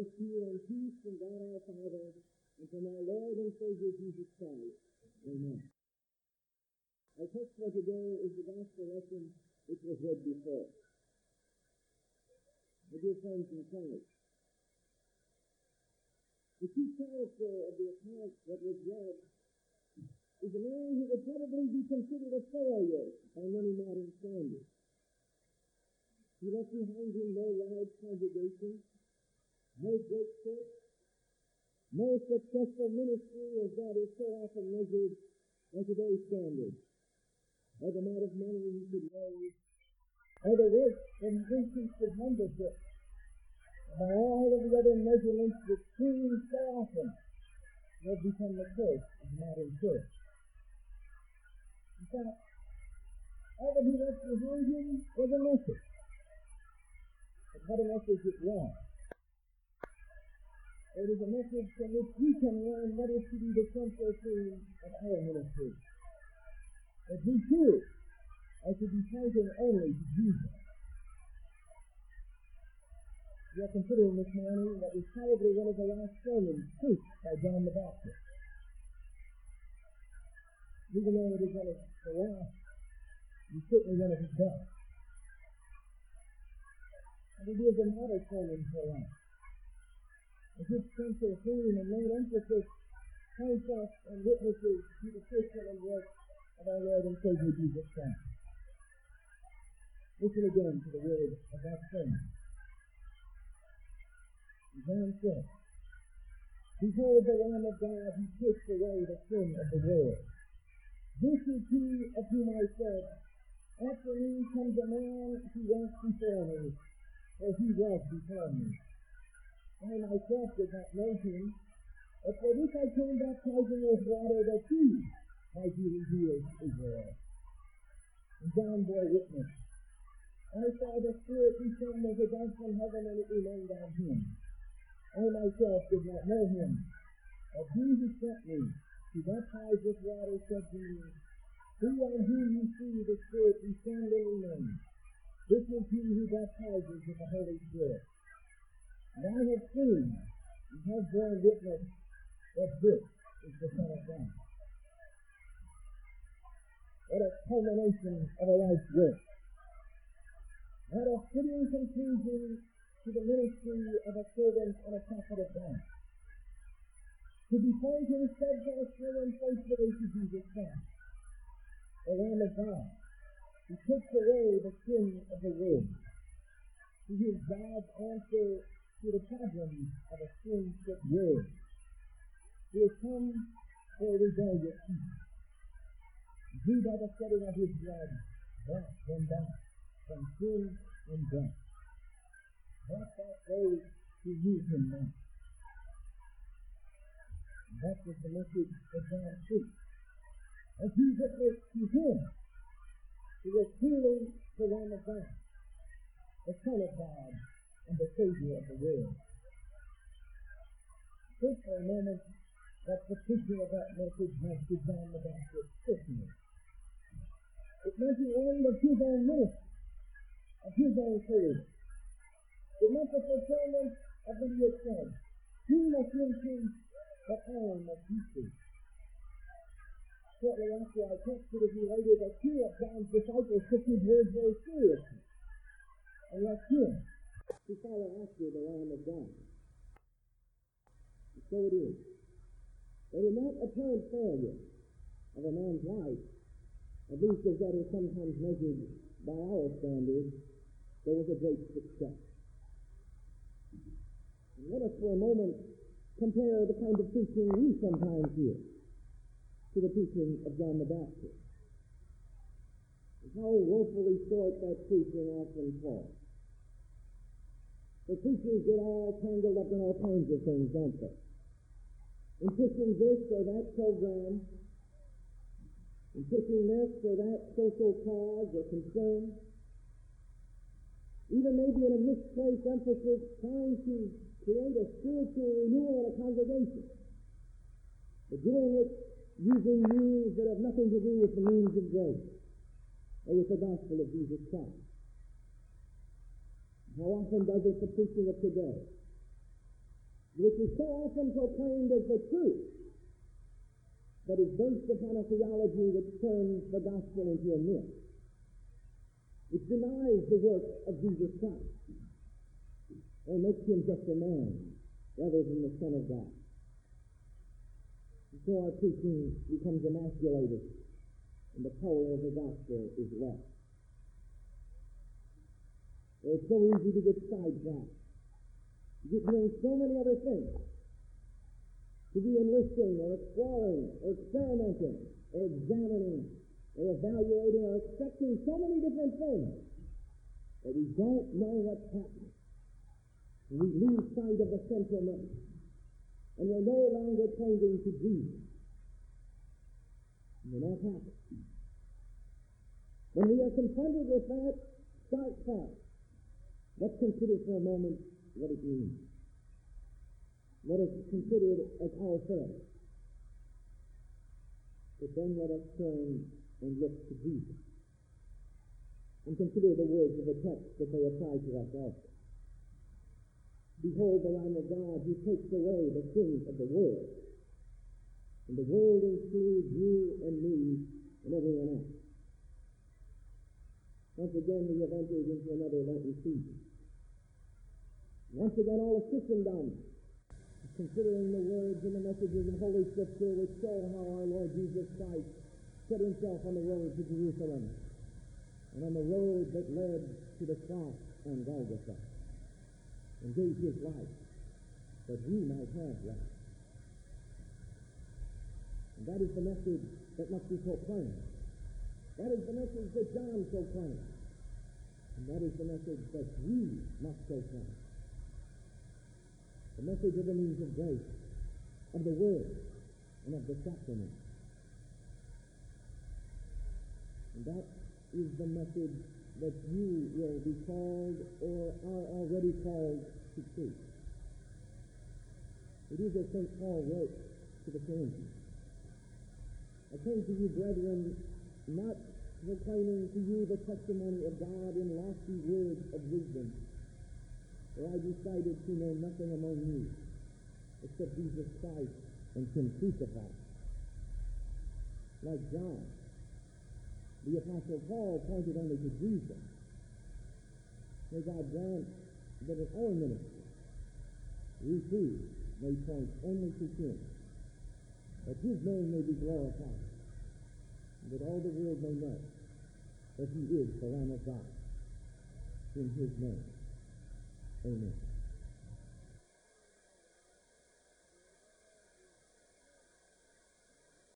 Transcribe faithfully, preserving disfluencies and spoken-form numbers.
Grace to you and peace from God our Father and from our Lord and Savior Jesus Christ. Amen. Our text for today is the gospel lesson which was read before. My dear friends in Christ, the chief character of the account that was read is a man who would probably be considered a failure by many modern standards. He left behind him no large congregation, no great church, no successful ministry as that is so often measured by today's standards, or the amount of money he could raise, or the work and increase of membership, and by all of the other measurements that seem so often have become the curse of the modern church. In fact, all that he left behind him was a message. But what a message it was. It is a message from which we can learn what is to be the central theme of our ministry. That we too are to be pointing only to Jesus. We are considering this morning that was probably one of the last sermons preached by John the Baptist. Even though it is one of the last, it's certainly one of his best. And it is a model sermon for us. As its central theme and main emphasis points us and witnesses to the person and work of our Lord and Savior Jesus Christ. Listen again to the words of that sermon. John said, "Behold the Lamb of God who takes away the sin of the world. This is he of whom I said, after me comes a man who walks before me, for he was before me. I myself did not know him, but for this I came baptizing with water that he might be revealed to Israel." And John bore witness, "I saw the Spirit descend as a dove from heaven, and it remained on him. I myself did not know him, but he who sent me to baptize with water said to me, He on whom you see the Spirit descend and remain, this is he who baptizes with the Holy Spirit. And I have seen and have borne witness that this is the Son of God." What a culmination of a life's work. What a fitting conclusion to the ministry of a servant and a prophet of God. To be pointing steadfastly and faithfully to Jesus Christ, the Lamb of God, who takes away the sin of the world. He is God's answer to the problems of a sin-sick world. He has come for a rebellious people. He, by the shedding of his blood, brought them back from sin and death. Brought back those who knew him not. And that was the message that John preached. As he witnessed to him, he was truly the Lamb of God, the Son of God, and the Savior of the world. Think for a moment that the preaching of that message meant to John the Baptist personally. It meant the end of his own ministry, of his own career. It meant the fulfillment of what he had said. "He must increase, but I must decrease." Shortly after I texted with you later that two of John's disciples took his words very seriously and left him to follow after the Lamb of God. And so it is. It is not apparent failure of a man's life, at least as that is sometimes measured by our standards. There was a great success. And let us for a moment compare the kind of preaching we sometimes hear to the preaching of John the Baptist. And how woefully short that preaching often falls. The preachers get all tangled up in all kinds of things, don't they? In pushing this or that program, in pushing this or that social cause or concern, even maybe in a misplaced emphasis trying to create a spiritual renewal in a congregation, but doing it using means that have nothing to do with the means of grace or with the gospel of Jesus Christ. How often does it the preaching of today? which is so often proclaimed as the truth, but is based upon a theology which turns the gospel into a myth. It denies the work of Jesus Christ, or makes him just a man rather than the Son of God. And so our preaching becomes emasculated, and the power of the gospel is lost. It's so easy to get sidetracked. You get doing so many other things. To be enlisting or exploring or experimenting or examining or evaluating or expecting so many different things that we don't know what's happening. And we lose sight of the central message. And we're no longer pointing to Jesus. And when that happens, when we are confronted with that stark fact, let's consider for a moment what it means. Let us consider it as our faith. But then let us turn and look to Jesus and consider the words of the text that they apply to us also. Behold the Lamb of God who takes away the sins of the world. And the world includes you and me and everyone else. Once again, we have entered into another Lenten season. Once again, all of Christendom is considering the words and the messages of Holy Scripture which show how our Lord Jesus Christ set himself on the road to Jerusalem and on the road that led to the cross on Golgotha, and gave his life that we might have life. And that is the message that must be proclaimed. That is the message that John proclaimed. And that is the message that we must proclaim. The message of the means of grace, of the Word, and of the sacrament. And that is the message that you will be called or are already called to preach. It is as Saint Paul wrote to the Corinthians. I came to you, brethren, not proclaiming to you the testimony of God in lofty words of wisdom, for I decided to know nothing among you except Jesus Christ and him crucified. Like John, the Apostle Paul pointed only to Jesus. May God grant that in our ministry, we too may point only to him, that his name may be glorified, and that all the world may know that he is the Lamb of God. In his name, amen.